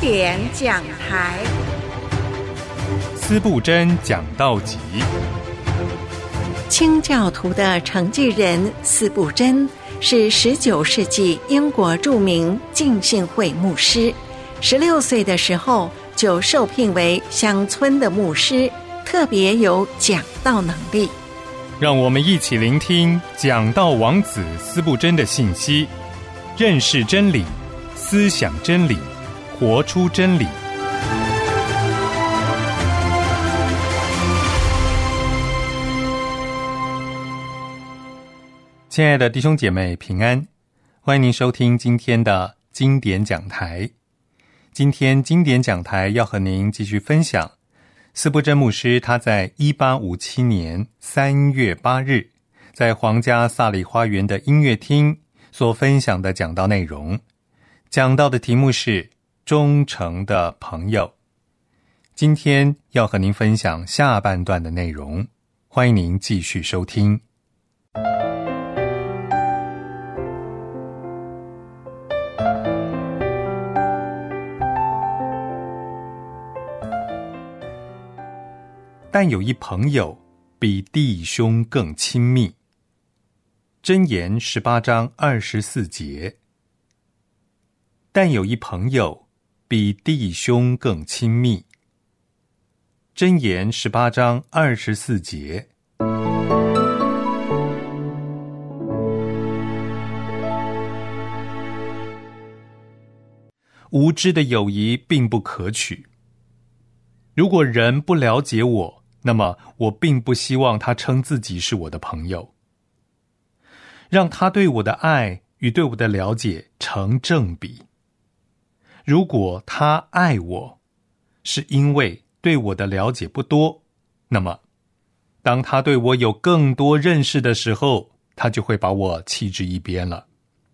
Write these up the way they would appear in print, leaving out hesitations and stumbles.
典讲台， 司布真讲道集。 清教徒的承继人司布真是19世纪英国著名浸信会牧师，16岁的时候就受聘为乡村的牧师，特别有讲道能力。 让我们一起聆听讲道王子司布真的信息，认识真理，思想真理，活出真理。亲爱的弟兄姐妹平安，欢迎您收听今天的经典讲台。今天经典讲台要和您继续分享司布真牧师他在1857年3月8日在皇家萨里花园的音乐厅所分享的讲道内容。讲道的题目是忠诚的朋友。今天要和您分享下半段的内容，欢迎您继续收听。但有一朋友比弟兄更亲密。箴言18章24节。但有一朋友比弟兄更亲密。箴言18章24节。无知的友谊并不可取。如果人不了解我，那么我并不希望他称自己是我的朋友。让他对我的爱与对我的了解成正比。如果他爱我，是因为对我的了解不多，那么当他对我有更多认识的时候，他就会把我弃之一边了。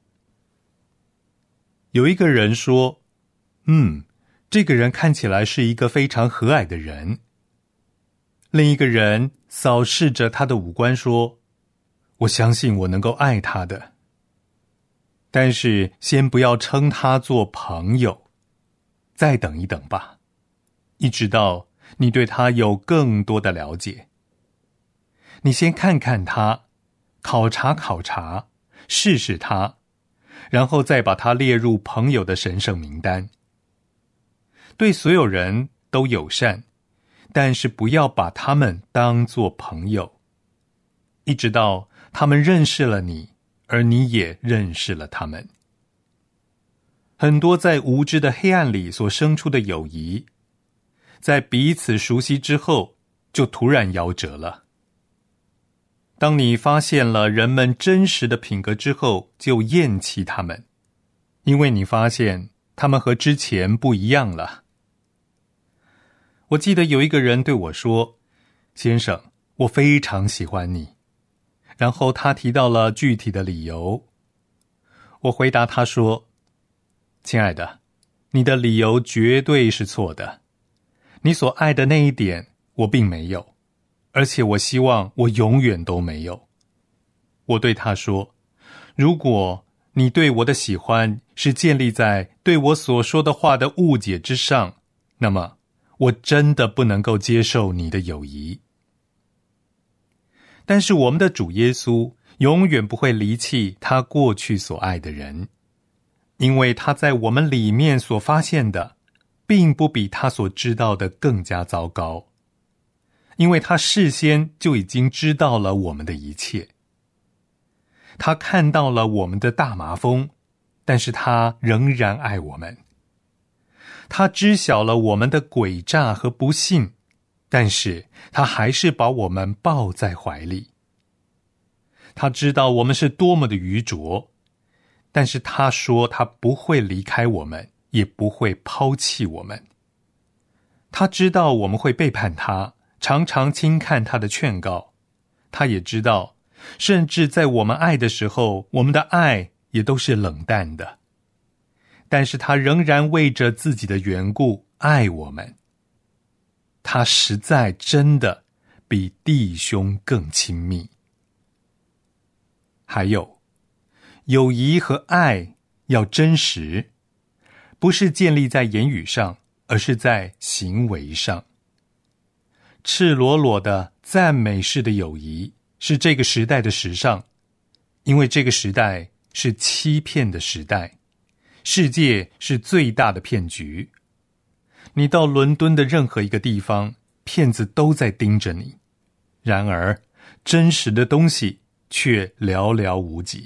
有一个人说，这个人看起来是一个非常和蔼的人。另一个人扫视着他的五官说，我相信我能够爱他的。但是先不要称他做朋友，再等一等吧，一直到你对他有更多的了解。你先看看他，考察考察，试试他，然后再把他列入朋友的神圣名单。对所有人都友善，但是不要把他们当作朋友，一直到他们认识了你，而你也认识了他们。很多在无知的黑暗里所生出的友谊，在彼此熟悉之后，就突然夭折了。当你发现了人们真实的品格之后，就厌弃他们，因为你发现他们和之前不一样了。我记得有一个人对我说，先生，我非常喜欢你。然后他提到了具体的理由。我回答他说，亲爱的，你的理由绝对是错的。你所爱的那一点，我并没有，而且我希望我永远都没有。我对他说，如果你对我的喜欢是建立在对我所说的话的误解之上，那么我真的不能够接受你的友谊。但是我们的主耶稣永远不会离弃他过去所爱的人，因为他在我们里面所发现的，并不比他所知道的更加糟糕，因为他事先就已经知道了我们的一切。他看到了我们的大麻风，但是他仍然爱我们。他知晓了我们的诡诈和不幸，但是他还是把我们抱在怀里。他知道我们是多么的愚拙，但是他说他不会离开我们，也不会抛弃我们。他知道我们会背叛他，常常轻看他的劝告。他也知道，甚至在我们爱的时候，我们的爱也都是冷淡的。但是他仍然为着自己的缘故爱我们。他实在真的比弟兄更亲密。还有，友谊和爱要真实， 不是建立在言语上，而是在行为上。赤裸裸的赞美式的友谊是这个时代的时尚，因为这个时代是欺骗的时代，世界是最大的骗局。你到伦敦的任何一个地方，骗子都在盯着你，然而真实的东西却寥寥无几。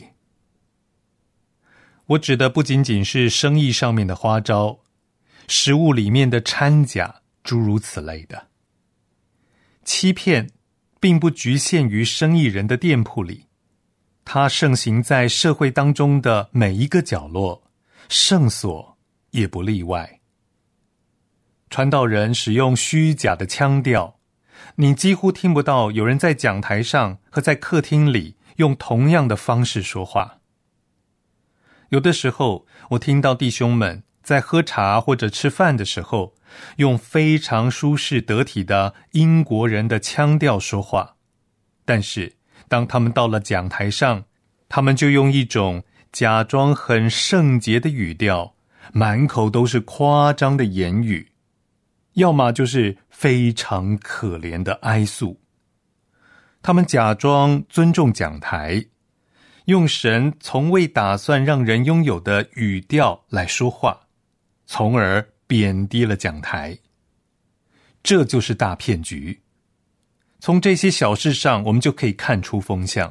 我指的不仅仅是生意上面的花招，食物里面的掺假，诸如此类的。欺骗并不局限于生意人的店铺里，它盛行在社会当中的每一个角落，圣所也不例外。传道人使用虚假的腔调，你几乎听不到有人在讲台上和在客厅里用同样的方式说话。有的时候，我听到弟兄们在喝茶或者吃饭的时候，用非常舒适得体的英国人的腔调说话，但是当他们到了讲台上，他们就用一种假装很圣洁的语调，满口都是夸张的言语，要么就是非常可怜的哀诉。他们假装尊重讲台，用神从未打算让人拥有的语调来说话，从而贬低了讲台。这就是大骗局。从这些小事上，我们就可以看出风向。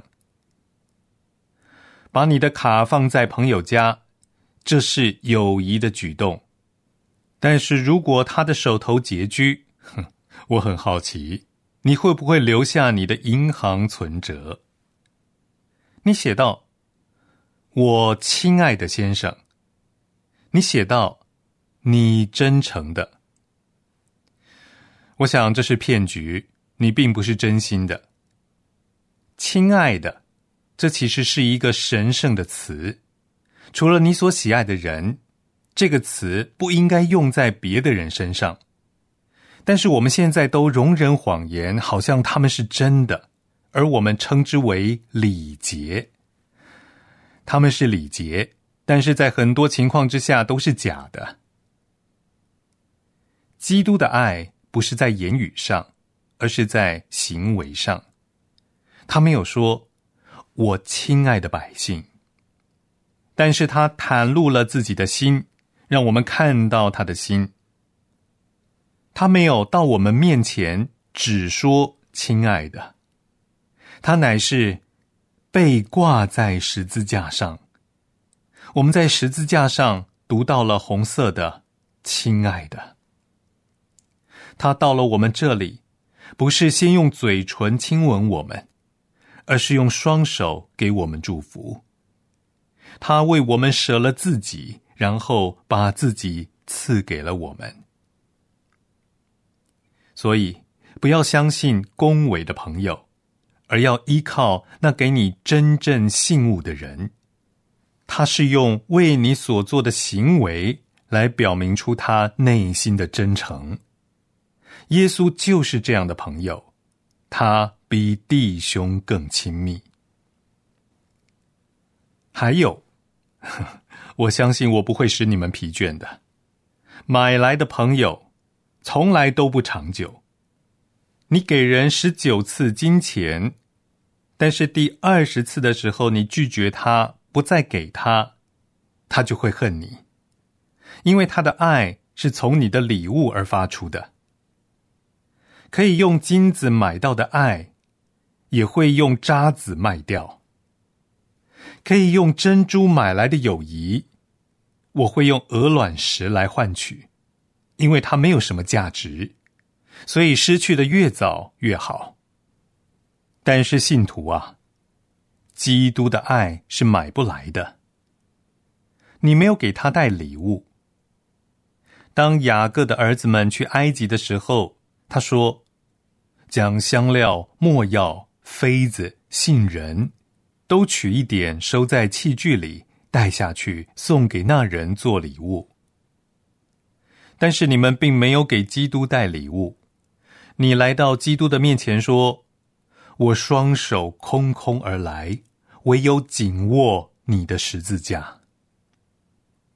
把你的卡放在朋友家，这是友谊的举动。但是如果他的手头拮据，我很好奇，你会不会留下你的银行存折？你写道：我亲爱的先生。你写道：你真诚的。我想这是骗局，你并不是真心的。亲爱的，这其实是一个神圣的词，除了你所喜爱的人，这个词不应该用在别的人身上。但是我们现在都容忍谎言，好像他们是真的，而我们称之为礼节。他们是礼节，但是在很多情况之下都是假的。基督的爱不是在言语上，而是在行为上。他没有说我亲爱的百姓，但是他袒露了自己的心，让我们看到他的心。他没有到我们面前只说亲爱的，他乃是被挂在十字架上。我们在十字架上读到了红色的亲爱的。他到了我们这里，不是先用嘴唇亲吻我们，而是用双手给我们祝福。他为我们舍了自己，然后把自己赐给了我们。所以不要相信恭维的朋友，而要依靠那给你真正信物的人。他是用为你所做的行为来表明出他内心的真诚。耶稣就是这样的朋友，他比弟兄更亲密。还有，我相信我不会使你们疲倦的，买来的朋友从来都不长久。你给人19次金钱，但是第20次的时候你拒绝他，不再给他，他就会恨你，因为他的爱是从你的礼物而发出的。可以用金子买到的爱，也会用渣子卖掉。可以用珍珠买来的友谊，我会用鹅卵石来换取，因为它没有什么价值，所以失去的越早越好。但是信徒啊，基督的爱是买不来的。你没有给他带礼物。当雅各的儿子们去埃及的时候，他说，将香料、没药、妃子、杏仁都取一点，收在器具里，带下去送给那人做礼物。但是你们并没有给基督带礼物。你来到基督的面前说，我双手空空而来，唯有紧握你的十字架。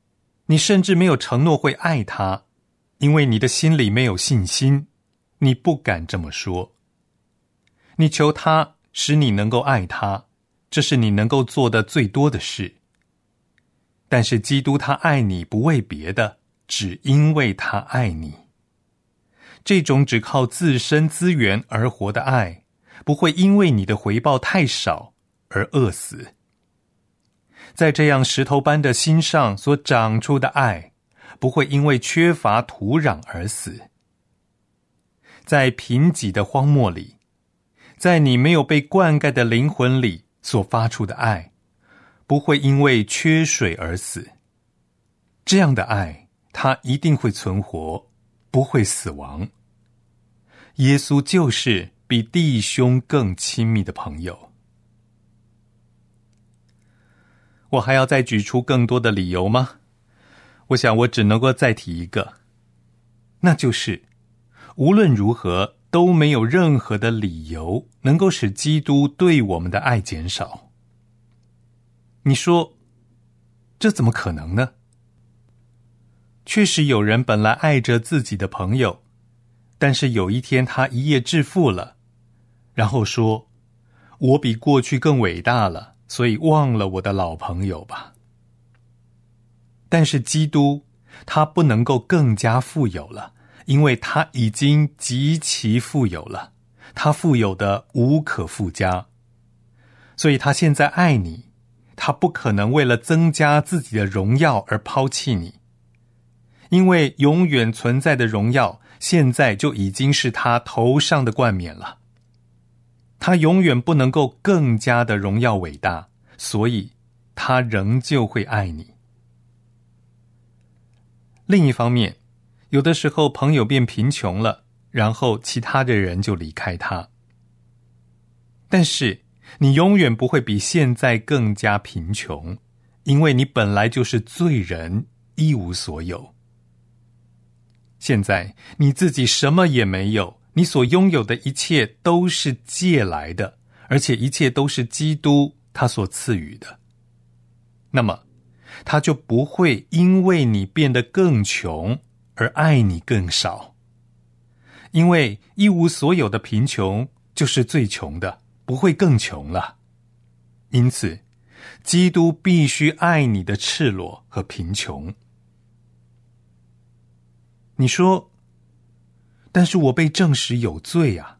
你甚至没有承诺会爱他，因为你的心里没有信心，你不敢这么说。你求他使你能够爱他，这是你能够做的最多的事。但是基督他爱你不为别的，只因为他爱你。这种只靠自身资源而活的爱，不会因为你的回报太少而饿死。在这样石头般的心上所长出的爱，不会因为缺乏土壤而死。在贫瘠的荒漠里，在你没有被灌溉的灵魂里所发出的爱，不会因为缺水而死。这样的爱，它一定会存活，不会死亡。耶稣就是比弟兄更亲密的朋友。我还要再举出更多的理由吗？我想我只能够再提一个，那就是无论如何都没有任何的理由能够使基督对我们的爱减少。你说，这怎么可能呢？确实有人本来爱着自己的朋友，但是有一天他一夜致富了，然后说，我比过去更伟大了，所以忘了我的老朋友吧。但是基督他不能够更加富有了，因为他已经极其富有了，他富有的无可复加。所以他现在爱你，他不可能为了增加自己的荣耀而抛弃你，因为永远存在的荣耀现在就已经是他头上的冠冕了。他永远不能够更加的荣耀伟大，所以他仍旧会爱你。另一方面，有的时候朋友变贫穷了，然后其他的人就离开他。但是你永远不会比现在更加贫穷，因为你本来就是罪人，一无所有。现在你自己什么也没有，你所拥有的一切都是借来的，而且一切都是基督他所赐予的。那么他就不会因为你变得更穷而爱你更少，因为一无所有的贫穷就是最穷的，不会更穷了。因此基督必须爱你的赤裸和贫穷。你说，但是我被证实有罪啊。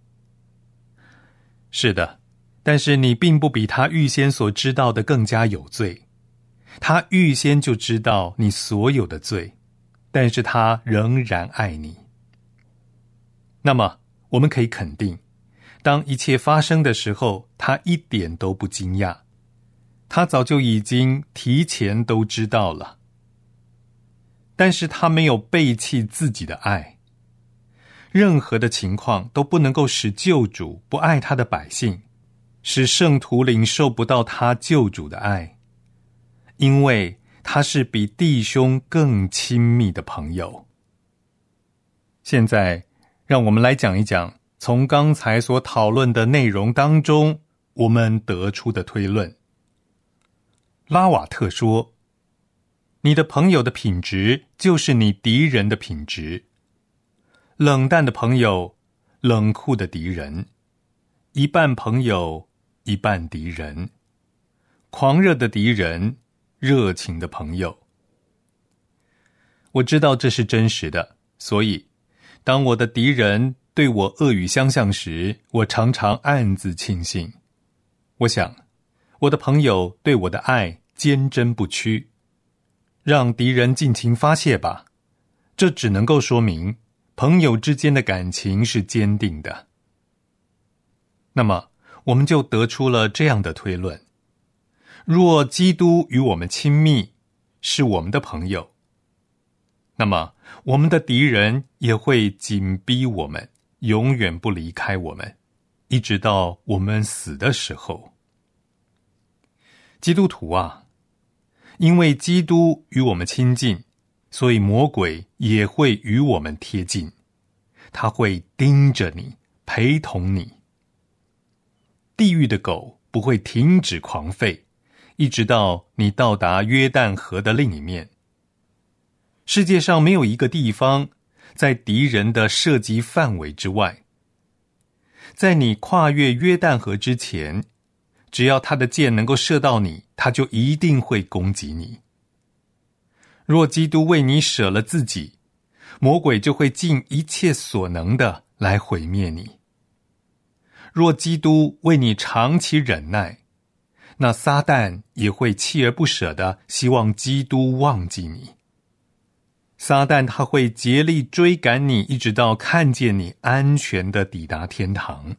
是的，但是你并不比他预先所知道的更加有罪。他预先就知道你所有的罪，但是他仍然爱你。那么我们可以肯定，当一切发生的时候，他一点都不惊讶，他早就已经提前都知道了。但是他没有背弃自己的爱，任何的情况都不能够使救主不爱他的百姓，使圣徒领受不到他救主的爱，因为他是比弟兄更亲密的朋友。现在让我们来讲一讲从刚才所讨论的内容当中我们得出的推论。拉瓦特说，你的朋友的品质就是你敌人的品质。冷淡的朋友，冷酷的敌人，一半朋友，一半敌人，狂热的敌人，热情的朋友。我知道这是真实的，所以当我的敌人对我恶语相向时，我常常暗自庆幸。我想，我的朋友对我的爱坚贞不屈，让敌人尽情发泄吧，这只能够说明朋友之间的感情是坚定的。那么我们就得出了这样的推论，若基督与我们亲密，是我们的朋友，那么我们的敌人也会紧逼我们，永远不离开我们，一直到我们死的时候。基督徒啊，因为基督与我们亲近，所以魔鬼也会与我们贴近，他会盯着你，陪同你。地狱的狗不会停止狂吠，一直到你到达约旦河的另一面， 世界上没有一个地方在敌人的射击范围之外。在你跨越约旦河之前，只要他的箭能够射到你，他就一定会攻击你。若基督为你舍了自己，魔鬼就会尽一切所能的来毁灭你。若基督为你长期忍耐，那撒旦也会锲而不舍的希望基督忘记你。撒旦他会竭力追赶你，一直到看见你安全的抵达天堂。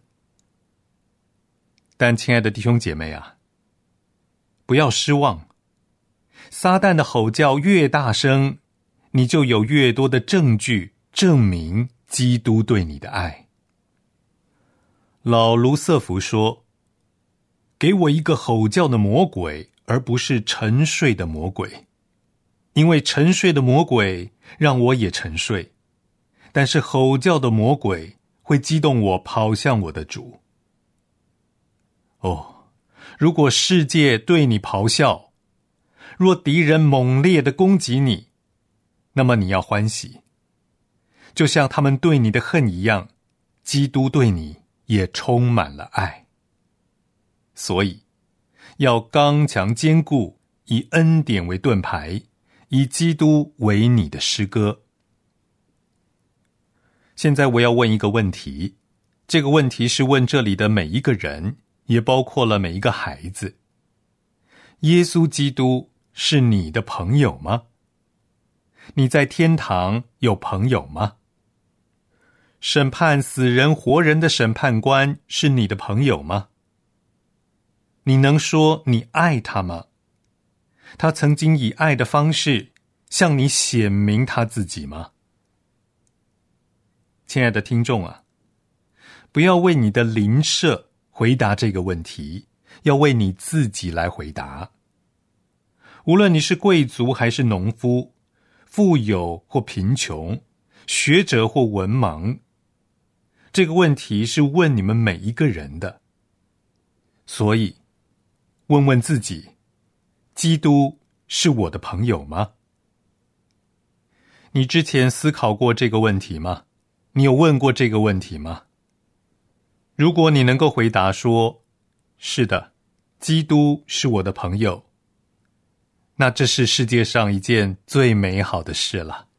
但亲爱的弟兄姐妹啊，不要失望，撒旦的吼叫越大声，你就有越多的证据证明基督对你的爱。老卢瑟福说，给我一个吼叫的魔鬼，而不是沉睡的魔鬼，因为沉睡的魔鬼让我也沉睡，但是吼叫的魔鬼会激动我跑向我的主。如果世界对你咆哮，若敌人猛烈地攻击你，那么你要欢喜，就像他们对你的恨一样，基督对你也充满了爱。所以要刚强坚固，以恩典为盾牌，以基督为你的诗歌。现在我要问一个问题，这个问题是问这里的每一个人，也包括了每一个孩子。耶稣基督是你的朋友吗？你在天堂有朋友吗？审判死人活人的审判官是你的朋友吗？你能说你爱他吗？他曾经以爱的方式向你显明他自己吗？亲爱的听众啊，不要为你的邻舍回答这个问题，要为你自己来回答。无论你是贵族还是农夫，富有或贫穷，学者或文盲，这个问题是问你们每一个人的。所以问问自己，基督是我的朋友吗？你之前思考过这个问题吗？你有问过这个问题吗？如果你能够回答说，是的，基督是我的朋友，那这是世界上一件最美好的事了。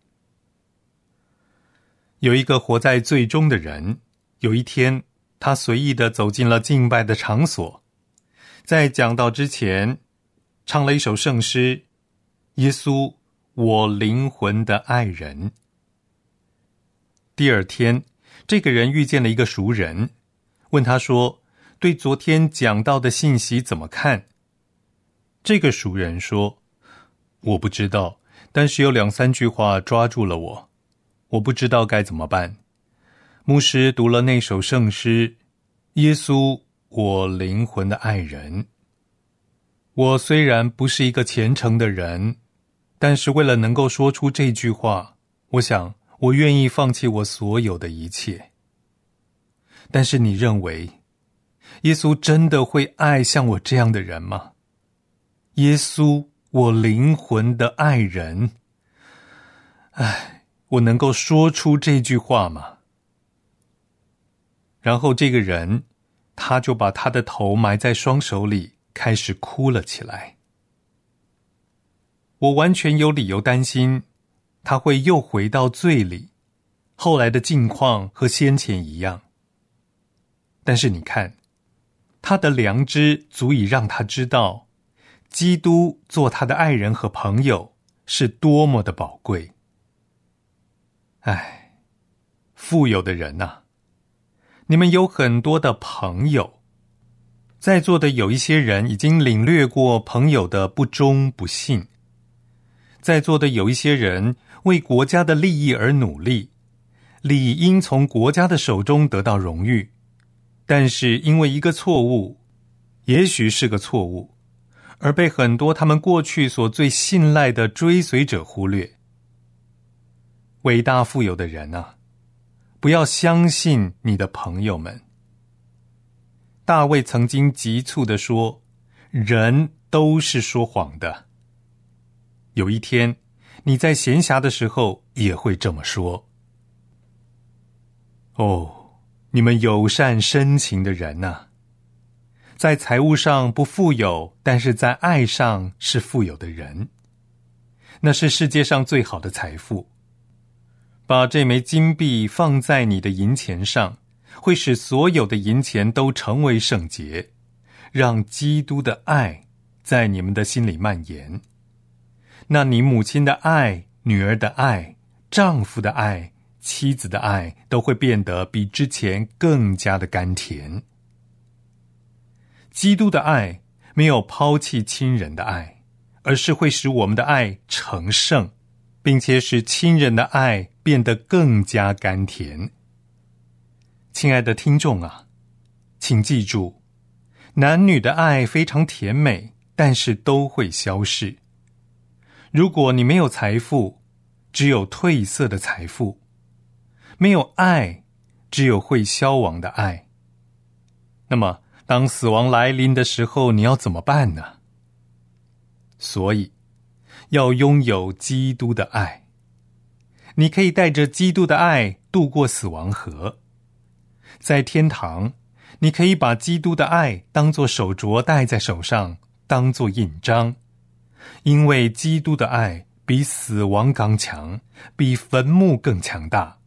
有一个活在罪中的人，有一天他随意地走进了敬拜的场所，在讲道之前唱了一首圣诗，耶稣，我灵魂的爱人。第二天，这个人遇见了一个熟人，问他说，对昨天讲到的信息怎么看？这个熟人说，我不知道，但是有2-3句话抓住了我不知道该怎么办。牧师读了那首圣诗，耶稣，我灵魂的爱人。我虽然不是一个虔诚的人，但是为了能够说出这句话，我想我愿意放弃我所有的一切。但是你认为耶稣真的会爱像我这样的人吗？耶稣，我灵魂的爱人。我能够说出这句话吗？然后这个人他就把他的头埋在双手里，开始哭了起来。我完全有理由担心他会又回到罪里，后来的境况和先前一样。但是你看，他的良知足以让他知道，基督做他的爱人和朋友是多么的宝贵。富有的人啊，你们有很多的朋友，在座的有一些人已经领略过朋友的不忠不信，在座的有一些人为国家的利益而努力，理应从国家的手中得到荣誉，但是因为一个错误，也许是个错误，而被很多他们过去所最信赖的追随者忽略。伟大富有的人啊，不要相信你的朋友们。大卫曾经急促地说，人都是说谎的。有一天， 你在闲暇的时候也会这么说。哦，你们友善深情的人啊，在财务上不富有，但是在爱上是富有的人，那是世界上最好的财富。把这枚金币放在你的银钱上，会使所有的银钱都成为圣洁，让基督的爱在你们的心里蔓延。那你母亲的爱、女儿的爱、丈夫的爱、妻子的爱都会变得比之前更加的甘甜。基督的爱没有抛弃亲人的爱，而是会使我们的爱成圣，并且使亲人的爱变得更加甘甜。亲爱的听众啊，请记住，男女的爱非常甜美，但是都会消逝。如果你没有财富，只有褪色的财富；没有爱，只有会消亡的爱。那么，当死亡来临的时候，你要怎么办呢？所以，要拥有基督的爱。你可以带着基督的爱渡过死亡河。在天堂，你可以把基督的爱当作手镯戴在手上，当作印章。因为基督的爱比死亡刚强，比坟墓更强大。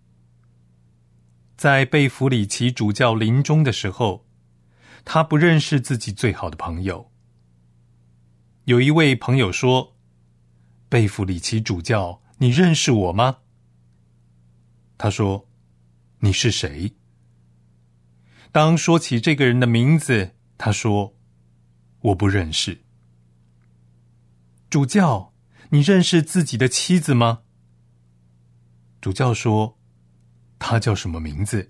在贝弗里奇主教临终的时候，他不认识自己最好的朋友。有一位朋友说：“贝弗里奇主教，你认识我吗？”他说：“你是谁？”当说起这个人的名字，他说：“我不认识。”主教，你认识自己的妻子吗？主教说：“她叫什么名字？”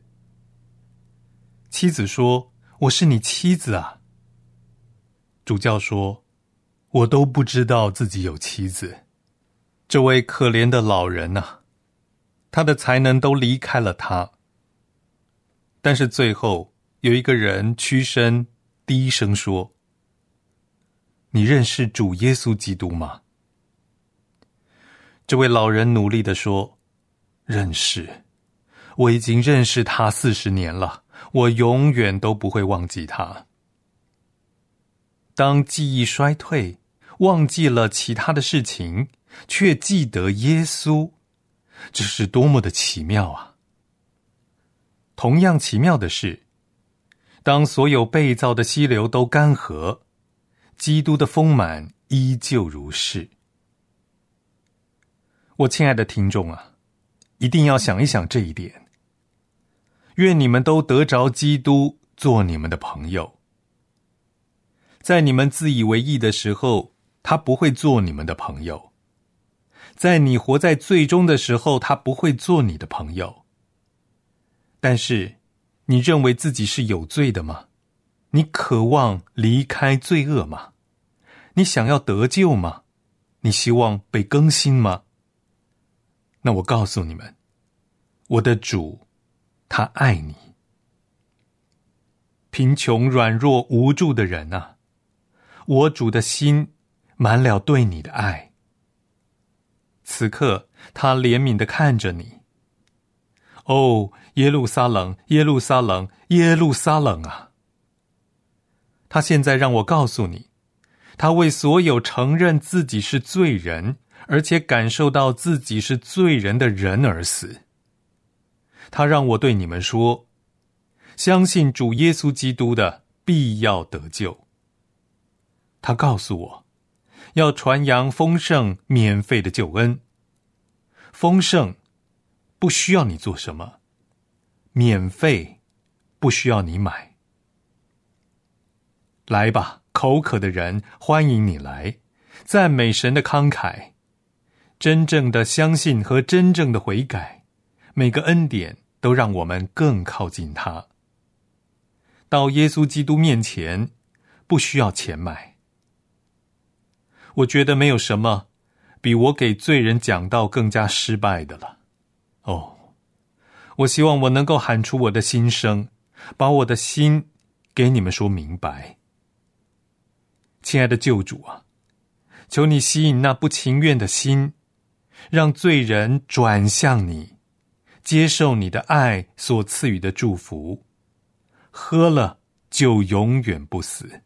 妻子说：“我是你妻子啊。”主教说：“我都不知道自己有妻子。”这位可怜的老人啊，他的才能都离开了他。但是最后有一个人屈身低声说：“你认识主耶稣基督吗？”这位老人努力地说：“认识，我已经认识他40年了，我永远都不会忘记他。”当记忆衰退，忘记了其他的事情，却记得耶稣，这是多么的奇妙啊！同样奇妙的是，当所有被造的溪流都干涸，基督的丰满依旧如是。我亲爱的听众啊，一定要想一想这一点。愿你们都得着基督做你们的朋友。在你们自以为义的时候，他不会做你们的朋友；在你活在罪中的时候，他不会做你的朋友。但是，你认为自己是有罪的吗？你渴望离开罪恶吗？你想要得救吗？你希望被更新吗？那我告诉你们，我的主，他爱你。贫穷、软弱、无助的人啊，我主的心满了对你的爱。此刻，他怜悯地看着你。哦，耶路撒冷，耶路撒冷，耶路撒冷啊！他现在让我告诉你，他为所有承认自己是罪人，而且感受到自己是罪人的人而死。他让我对你们说，相信主耶稣基督的必要得救。他告诉我，要传扬丰盛免费的救恩。丰盛不需要你做什么，免费不需要你买。来吧，口渴的人，欢迎你来，赞美神的慷慨。真正的相信和真正的悔改，每个恩典都让我们更靠近他。到耶稣基督面前，不需要钱买。我觉得没有什么比我给罪人讲道更加失败的了。哦，我希望我能够喊出我的心声，把我的心给你们说明白。亲爱的救主啊，求你吸引那不情愿的心， 让罪人转向你，接受你的爱所赐予的祝福，喝了就永远不死。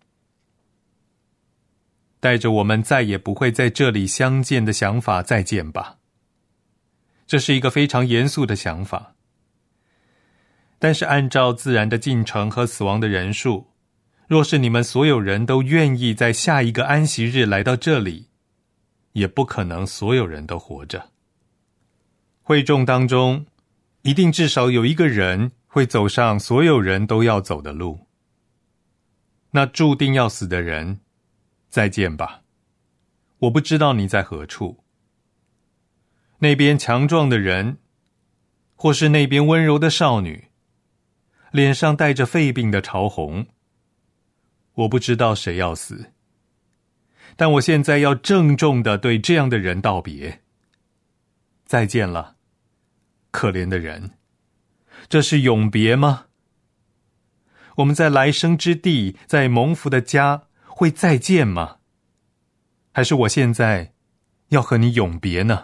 带着我们再也不会在这里相见的想法再见吧。这是一个非常严肃的想法，但是按照自然的进程和死亡的人数，若是你们所有人都愿意在下一个安息日来到这里，也不可能所有人都活着。会众当中，一定至少有一个人会走上所有人都要走的路。那注定要死的人，再见吧。我不知道你在何处。那边强壮的人，或是那边温柔的少女，脸上带着肺病的潮红，我不知道谁要死。但我现在要郑重地对这样的人道别。再见了，可怜的人。这是永别吗？我们在来生之地，在蒙福的家，会再见吗？还是我现在要和你永别呢？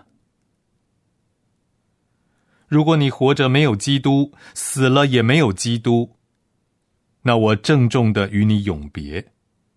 如果你活着没有基督，死了也没有基督，那我郑重地与你永别。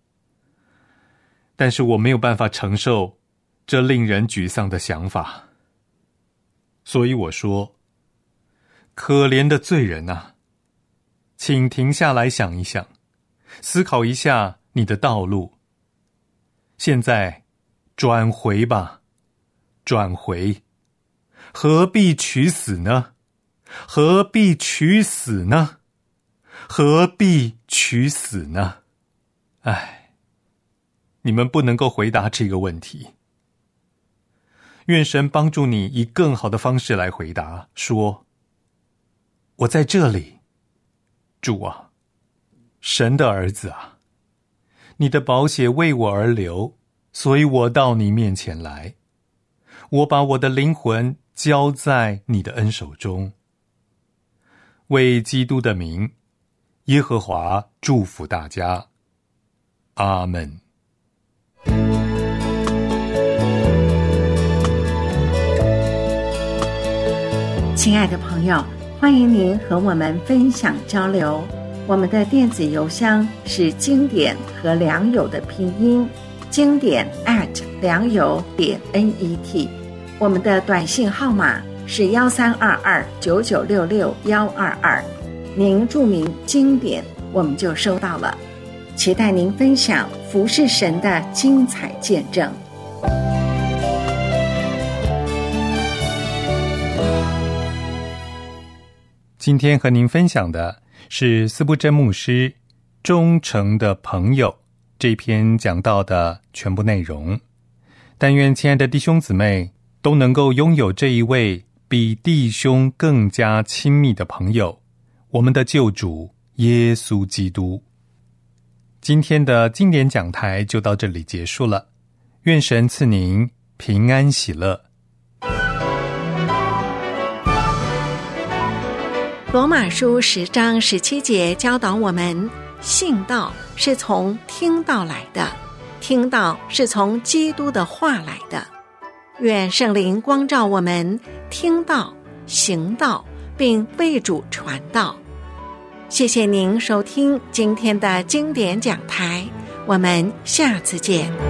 但是我没有办法承受这令人沮丧的想法，所以我说，可怜的罪人啊，请停下来想一想，思考一下你的道路。现在转回吧，转回。何必取死呢？何必取死呢？何必取死呢？唉，你们不能够回答这个问题。愿神帮助你以更好的方式来回答，说，我在这里，主啊，神的儿子啊，你的宝血为我而流，所以我到你面前来，我把我的灵魂交在你的恩手中。为基督的名，耶和华祝福大家。阿们。 亲爱的朋友，欢迎您和我们分享交流。我们的电子邮箱是经典和良友的拼音，经典良友.net。我们的短信号码是132299662122，您注明经典，我们就收到了。期待您分享服侍神的精彩见证。 今天和您分享的是司布真牧师《忠诚的朋友》这篇讲到的全部内容。但愿亲爱的弟兄姊妹都能够拥有这一位比弟兄更加亲密的朋友，我们的救主耶稣基督。今天的经典讲台就到这里结束了，愿神赐您平安喜乐。 罗马书10章17节教导我们，信道是从听道来的，听道是从基督的话来的。愿圣灵光照我们，听道、行道，并为主传道。谢谢您收听今天的经典讲台，我们下次见。